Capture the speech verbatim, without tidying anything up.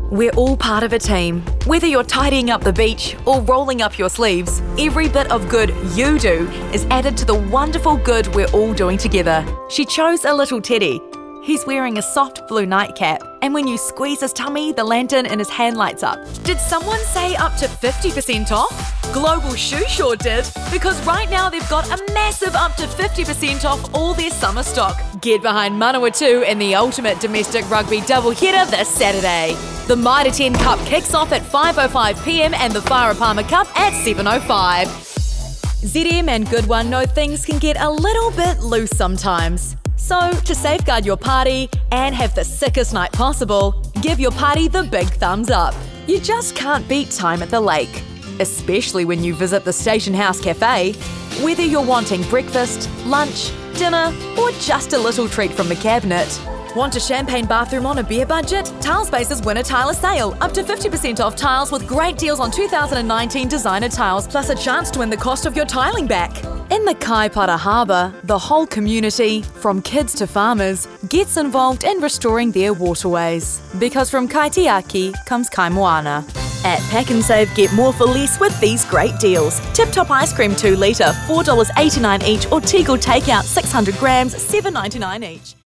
We're all part of a team. Whether you're tidying up the beach or rolling up your sleeves, every bit of good you do is added to the wonderful good we're all doing together. She chose a little teddy. He's wearing a soft blue nightcap, and when you squeeze his tummy, the lantern in his hand lights up. Did someone say up to fifty percent off? Global Shoe sure did, because right now they've got a massive up to fifty percent off all their summer stock. Get behind Manawatu in the ultimate domestic rugby doubleheader this Saturday. The Mitre ten Cup kicks off at five oh five p m and the Farah Palmer Cup at seven oh five. Z M and Good One know things can get a little bit loose sometimes. So, to safeguard your party and have the sickest night possible, give your party the big thumbs up. You just can't beat time at the lake, especially when you visit the Station House Cafe. Whether you're wanting breakfast, lunch, dinner, or just a little treat from the cabinet. Want a champagne bathroom on a beer budget? Tilespace's Winter Tile Sale. Up to fifty percent off tiles with great deals on two thousand nineteen designer tiles, plus a chance to win the cost of your tiling back. In the Kaipara Harbour, the whole community, from kids to farmers, gets involved in restoring their waterways. Because from Kaitiaki comes Kaimoana. At Pack and Save, get more for less with these great deals. Tip Top ice cream two litre, four dollars eighty-nine each, or Tegel takeout six hundred grams, seven dollars ninety-nine each.